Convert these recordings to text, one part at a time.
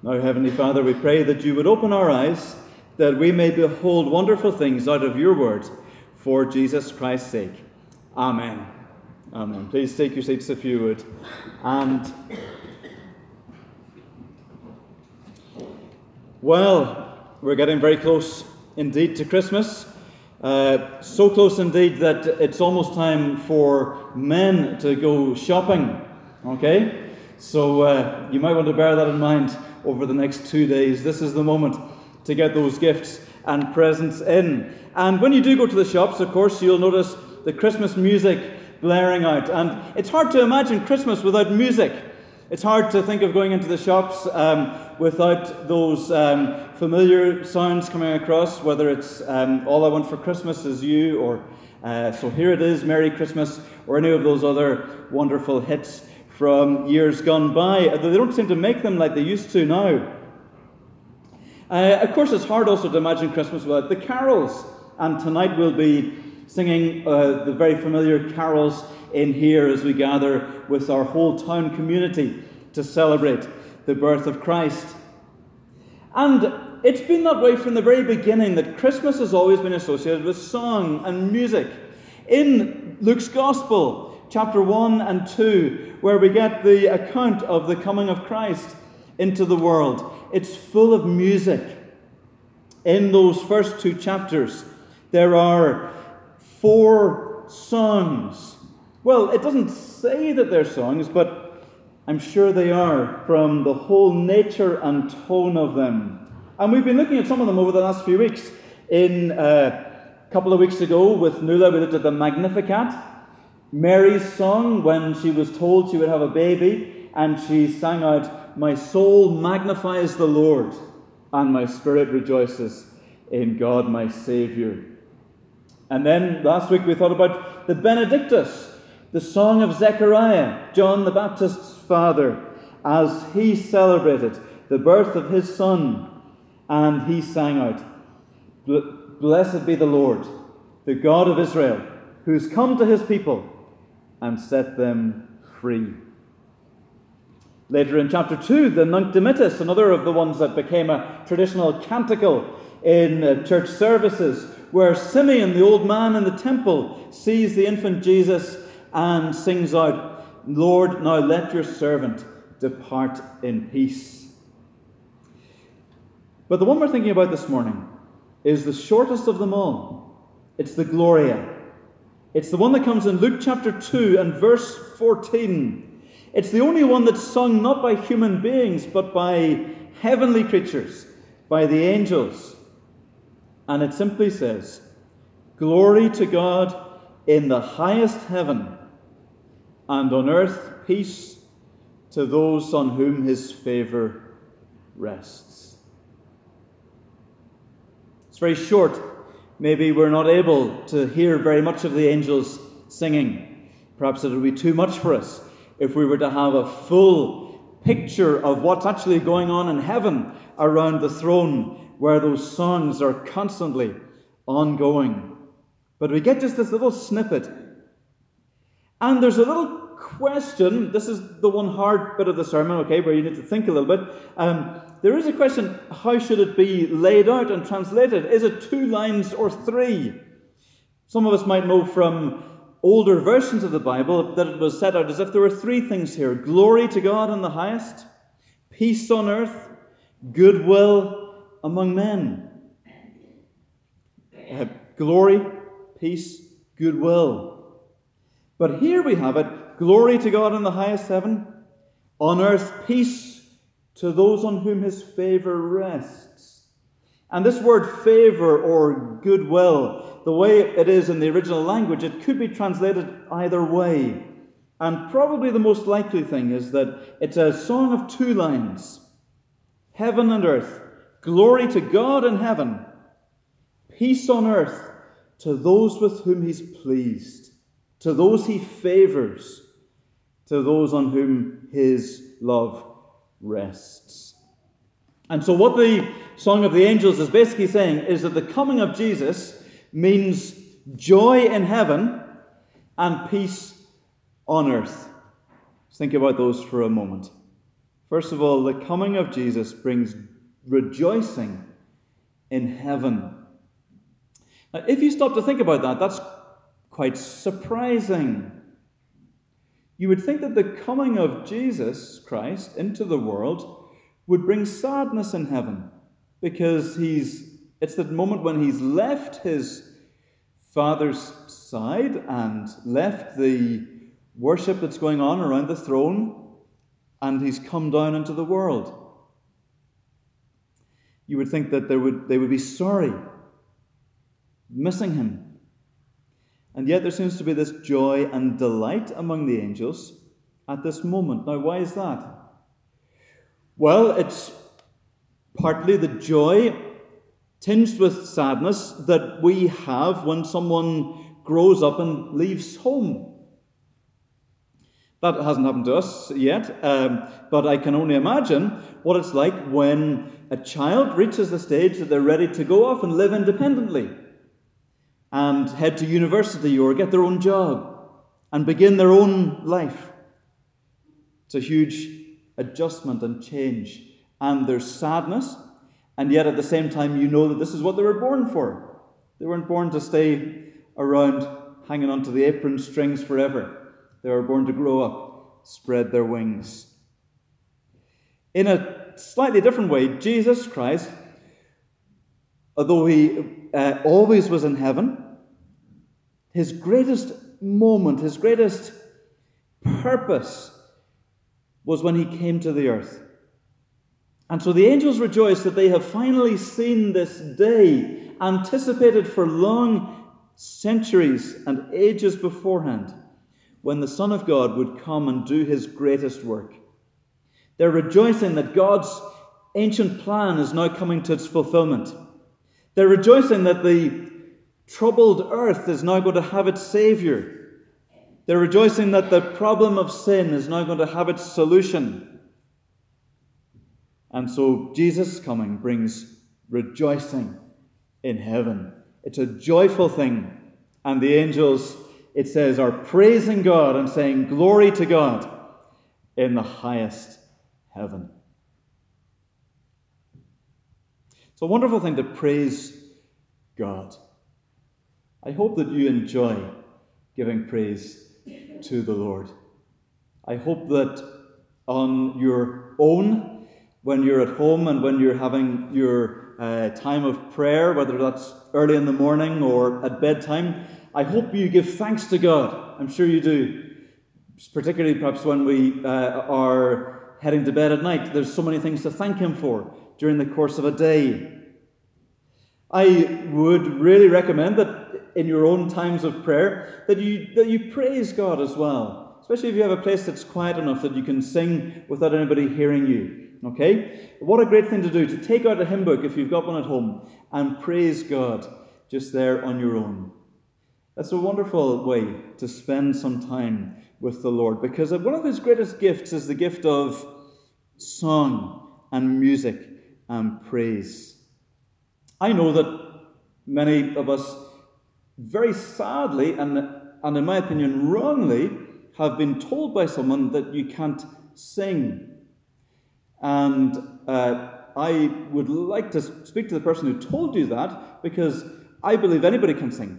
Now, Heavenly Father, we pray that you would open our eyes, that we may behold wonderful things out of your word, for Jesus Christ's sake. Amen. Amen. Please take your seats if you would. And, well, we're getting very close indeed to Christmas. So close indeed that it's almost time for men to go shopping. Okay? So you might want to bear that in mind over the next 2 days. This is the moment to get those gifts and presents in. And when you do go to the shops, of course, you'll notice the Christmas music blaring out. And it's hard to imagine Christmas without music. It's hard to think of going into the shops without those familiar sounds coming across, whether it's All I Want for Christmas Is You, or So Here It Is, Merry Christmas, or any of those other wonderful hits from years gone by. They don't seem to make them like they used to now. Of course, it's hard also to imagine Christmas without the carols. And tonight we'll be singing the very familiar carols in here as we gather with our whole town community to celebrate the birth of Christ. And it's been that way from the very beginning, that Christmas has always been associated with song and music. In Luke's Gospel, chapter 1 and 2, where we get the account of the coming of Christ into the world, it's full of music. In those first 2 chapters, there are 4 songs. Well, it doesn't say that they're songs, but I'm sure they are, from the whole nature and tone of them. And we've been looking at some of them over the last few weeks. In a couple of weeks ago with Nuala, we looked at the Magnificat, Mary's song when she was told she would have a baby, and she sang out, "My soul magnifies the Lord, and my spirit rejoices in God my Saviour." And then last week we thought about the Benedictus, the song of Zechariah, John the Baptist's father, as he celebrated the birth of his son, and he sang out, "Blessed be the Lord, the God of Israel, who's come to his people and set them free." Later in chapter 2, the Nunc Dimittis, another of the ones that became a traditional canticle in church services, where Simeon, the old man in the temple, sees the infant Jesus and sings out, "Lord, now let your servant depart in peace." But the one we're thinking about this morning is the shortest of them all. It's the Gloria. It's the one that comes in Luke chapter 2 and verse 14. It's the only one that's sung not by human beings, but by heavenly creatures, by the angels. And it simply says, "Glory to God in the highest heaven, and on earth peace to those on whom his favour rests." It's very short. Maybe we're not able to hear very much of the angels singing. Perhaps it would be too much for us if we were to have a full picture of what's actually going on in heaven around the throne, where those songs are constantly ongoing. But we get just this little snippet. And there's a little question. This is the one hard bit of the sermon, okay, where you need to think a little bit. There is a question, how should it be laid out and translated? Is it 2 lines or 3? Some of us might know from older versions of the Bible that it was set out as if there were 3 things here. Glory to God in the highest, peace on earth, goodwill among men. Glory, peace, goodwill. But here we have it, glory to God in the highest heaven, on earth peace to those on whom his favour rests. And this word favour or goodwill, the way it is in the original language, it could be translated either way. And probably the most likely thing is that it's a song of 2 lines. Heaven and earth, glory to God in heaven, peace on earth to those with whom he's pleased, to those he favours, to those on whom his love rests. And so what the Song of the Angels is basically saying is that the coming of Jesus means joy in heaven and peace on earth. Let's think about those for a moment. First of all, the coming of Jesus brings rejoicing in heaven. Now, if you stop to think about that, that's quite surprising. You would think that the coming of Jesus Christ into the world would bring sadness in heaven, because it's the moment when he's left his Father's side and left the worship that's going on around the throne, and he's come down into the world. You would think that they would be sorry, missing him. And yet there seems to be this joy and delight among the angels at this moment. Now, why is that? Well, it's partly the joy tinged with sadness that we have when someone grows up and leaves home. That hasn't happened to us yet, but I can only imagine what it's like when a child reaches the stage that they're ready to go off and live independently and head to university or get their own job and begin their own life. It's a huge adjustment and change, and there's sadness, and yet at the same time you know that this is what they were born for. They weren't born to stay around hanging onto the apron strings forever. They were born to grow up, spread their wings. In a slightly different way, Jesus Christ, although he always was in heaven, his greatest moment, his greatest purpose was when he came to the earth. And so the angels rejoice that they have finally seen this day, anticipated for long centuries and ages beforehand, when the Son of God would come and do his greatest work. They're rejoicing that God's ancient plan is now coming to its fulfillment. They're rejoicing that the troubled earth is now going to have its Savior. They're rejoicing that the problem of sin is now going to have its solution. And so Jesus' coming brings rejoicing in heaven. It's a joyful thing. And the angels, it says, are praising God and saying, "Glory to God in the highest heaven." It's a wonderful thing to praise God. I hope that you enjoy giving praise to the Lord. I hope that on your own, when you're at home and when you're having your time of prayer, whether that's early in the morning or at bedtime, I hope you give thanks to God. I'm sure you do. Particularly perhaps when we are heading to bed at night. There's so many things to thank him for during the course of a day. I would really recommend that in your own times of prayer that you praise God as well. Especially if you have a place that's quiet enough that you can sing without anybody hearing you. Okay? What a great thing to do, to take out a hymn book if you've got one at home and praise God just there on your own. That's a wonderful way to spend some time with the Lord, because one of his greatest gifts is the gift of song and music and praise. I know that many of us very sadly and in my opinion wrongly have been told by someone that you can't sing. And I would like to speak to the person who told you that, because I believe anybody can sing.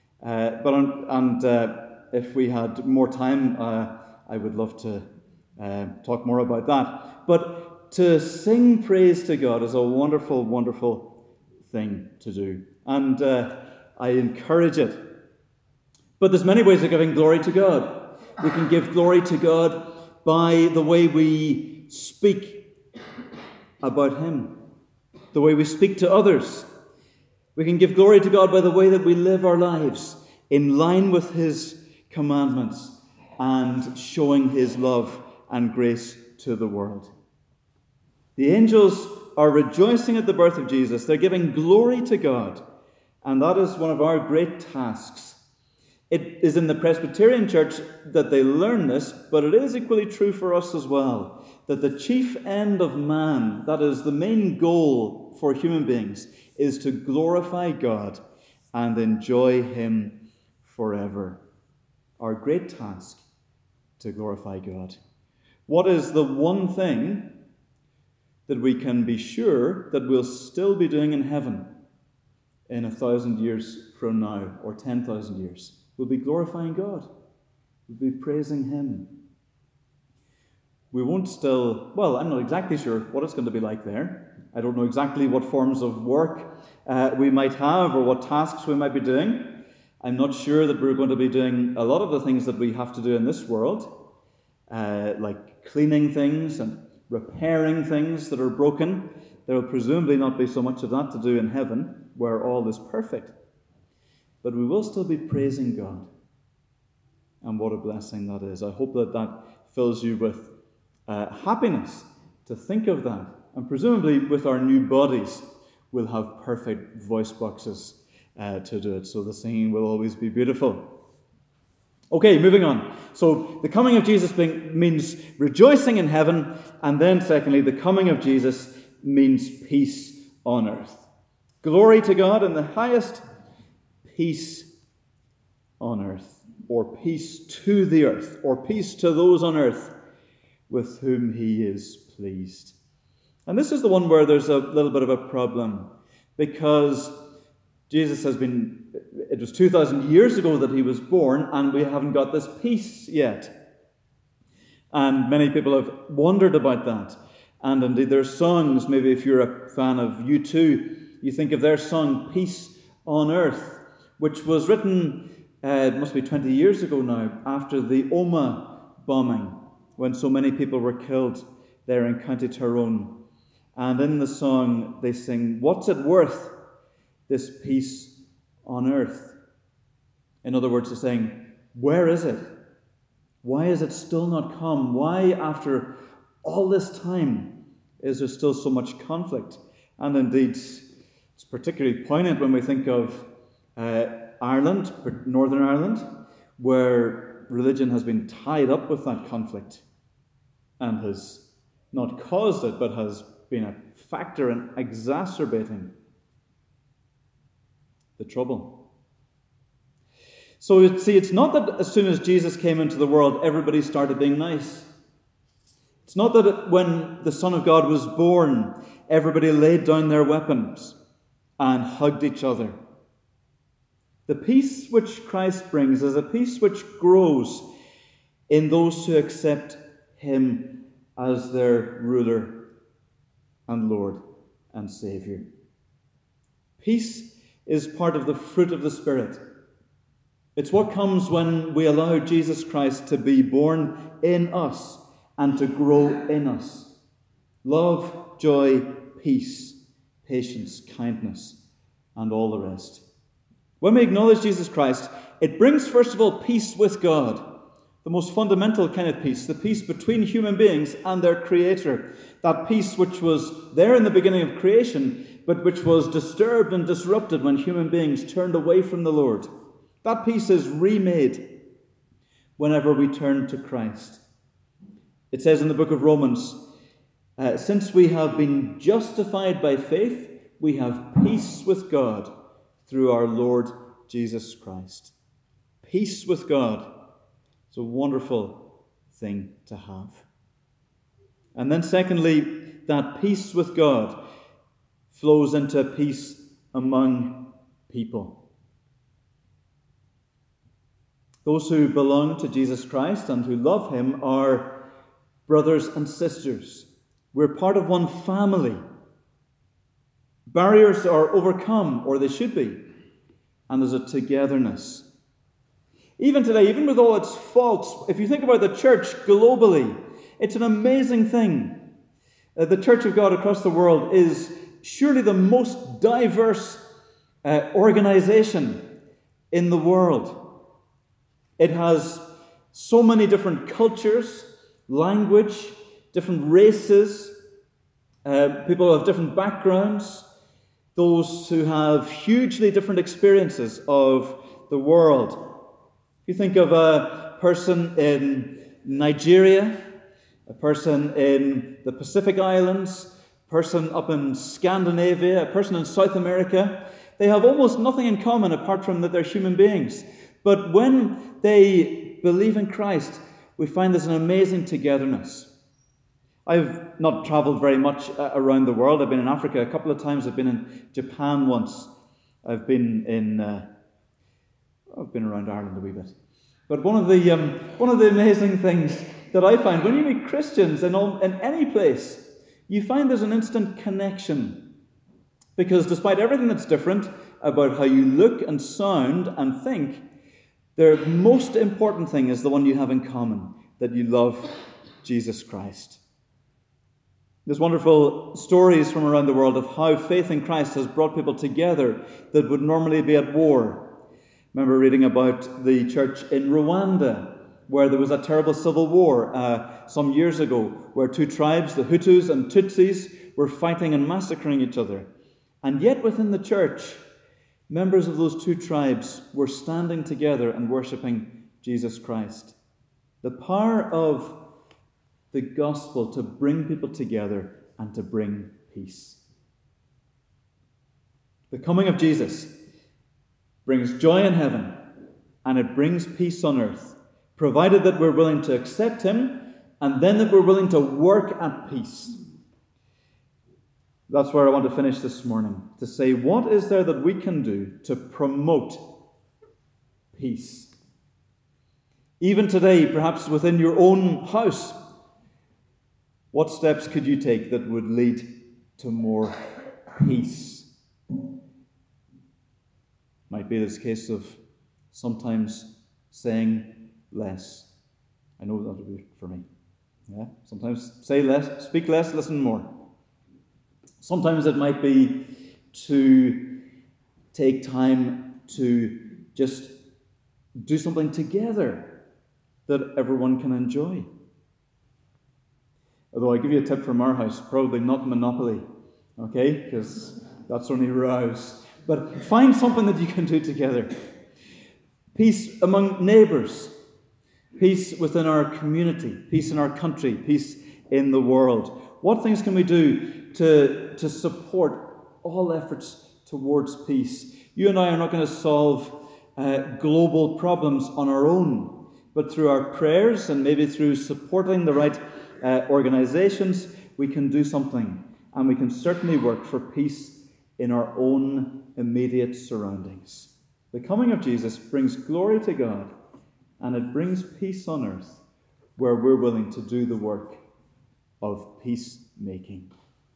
If we had more time, I would love to talk more about that. But to sing praise to God is a wonderful, wonderful thing to do. And I encourage it. But there's many ways of giving glory to God. We can give glory to God by the way we speak about him, the way we speak to others. We can give glory to God by the way that we live our lives in line with his commandments and showing his love and grace to the world. The angels are rejoicing at the birth of Jesus. They're giving glory to God. And that is one of our great tasks. It is in the Presbyterian Church that they learn this, but it is equally true for us as well, that the chief end of man, that is the main goal for human beings, is to glorify God and enjoy him forever. Our great task, to glorify God. What is the one thing that we can be sure that we'll still be doing in heaven in 1,000 years from now, or 10,000 years? We'll be glorifying God. We'll be praising Him. We won't still, well, I'm not exactly sure what it's going to be like there. I don't know exactly what forms of work we might have or what tasks we might be doing. I'm not sure that we're going to be doing a lot of the things that we have to do in this world, like cleaning things and repairing things that are broken. There will presumably not be so much of that to do in heaven, where all is perfect. But we will still be praising God. And what a blessing that is. I hope that that fills you with happiness to think of that. And presumably with our new bodies, we'll have perfect voice boxes to do it. So the singing will always be beautiful. Okay, moving on. So the coming of Jesus means rejoicing in heaven. And then secondly, the coming of Jesus means peace on earth. Glory to God in the highest, peace on earth, or peace to the earth, or peace to those on earth with whom He is pleased. And this is the one where there's a little bit of a problem, because Jesus it was 2,000 years ago that He was born, and we haven't got this peace yet. And many people have wondered about that. And indeed, their songs, maybe if you're a fan of U2, you think of their song, Peace on Earth, which was written, it must be 20 years ago now, after the Omagh bombing, when so many people were killed there in County Tyrone. And in the song, they sing, "What's it worth, this peace on earth?" In other words, they're saying, where is it? Why is it still not come? Why, after all this time, is there still so much conflict? And indeed, it's particularly poignant when we think of Ireland, Northern Ireland, where religion has been tied up with that conflict and has not caused it, but has been a factor in exacerbating the trouble. So see, it's not that as soon as Jesus came into the world, everybody started being nice. It's not that when the Son of God was born, everybody laid down their weapons and hugged each other. The peace which Christ brings is a peace which grows in those who accept Him as their ruler and Lord and Saviour. Peace is part of the fruit of the Spirit. It's what comes when we allow Jesus Christ to be born in us and to grow in us. Love, joy, peace, patience, kindness, and all the rest. When we acknowledge Jesus Christ, it brings, first of all, peace with God, the most fundamental kind of peace, the peace between human beings and their Creator, that peace which was there in the beginning of creation, but which was disturbed and disrupted when human beings turned away from the Lord. That peace is remade whenever we turn to Christ. It says in the book of Romans, since we have been justified by faith, we have peace with God through our Lord Jesus Christ. Peace with God. It's a wonderful thing to have. And then secondly, that peace with God flows into peace among people. Those who belong to Jesus Christ and who love Him are brothers and sisters. We're part of one family. Barriers are overcome, or they should be, and there's a togetherness. Even today, even with all its faults, if you think about the church globally, it's an amazing thing. The Church of God across the world is surely the most diverse organization in the world. It has so many different cultures, language, different races, people of different backgrounds, those who have hugely different experiences of the world. If you think of a person in Nigeria, a person in the Pacific Islands, a person up in Scandinavia, a person in South America, they have almost nothing in common apart from that they're human beings. But when they believe in Christ, we find there's an amazing togetherness. I've not traveled very much around the world. I've been in Africa a couple of times. I've been in Japan once. I've been around Ireland a wee bit. But one of the amazing things that I find when you meet Christians in any place, you find there's an instant connection. Because despite everything that's different about how you look and sound and think, the most important thing is the one you have in common, that you love Jesus Christ. There's wonderful stories from around the world of how faith in Christ has brought people together that would normally be at war. I remember reading about the church in Rwanda, where there was a terrible civil war some years ago, where two tribes, the Hutus and Tutsis, were fighting and massacring each other. And yet within the church, members of those two tribes were standing together and worshipping Jesus Christ. The power of the gospel to bring people together and to bring peace. The coming of Jesus brings joy in heaven and it brings peace on earth, provided that we're willing to accept him and then that we're willing to work at peace. That's where I want to finish this morning, to say, what is there that we can do to promote peace? Even today, perhaps within your own house, what steps could you take that would lead to more peace? Might be this case of sometimes saying less. I know that would be for me. Yeah? Sometimes say less, speak less, listen more. Sometimes it might be to take time to just do something together that everyone can enjoy. Although I give you a tip from our house, probably not Monopoly, okay? Because that's only rows. But find something that you can do together. Peace among neighbours. Peace within our community. Peace in our country. Peace in the world. What things can we do to support all efforts towards peace? You and I are not going to solve global problems on our own, but through our prayers and maybe through supporting the right organizations, we can do something, and we can certainly work for peace in our own immediate surroundings. The coming of Jesus brings glory to God, and it brings peace on earth where we're willing to do the work of peacemaking.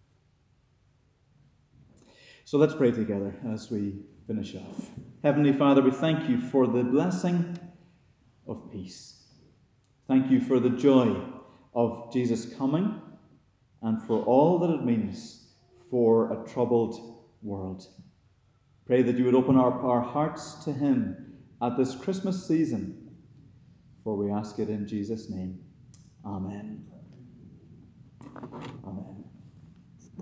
So let's pray together as we finish off. Heavenly Father, we thank you for the blessing of peace. Thank you for the joy of Jesus coming and for all that it means for a troubled world. Pray that you would open our hearts to him at this Christmas season, for we ask it in Jesus' name. Amen. Amen.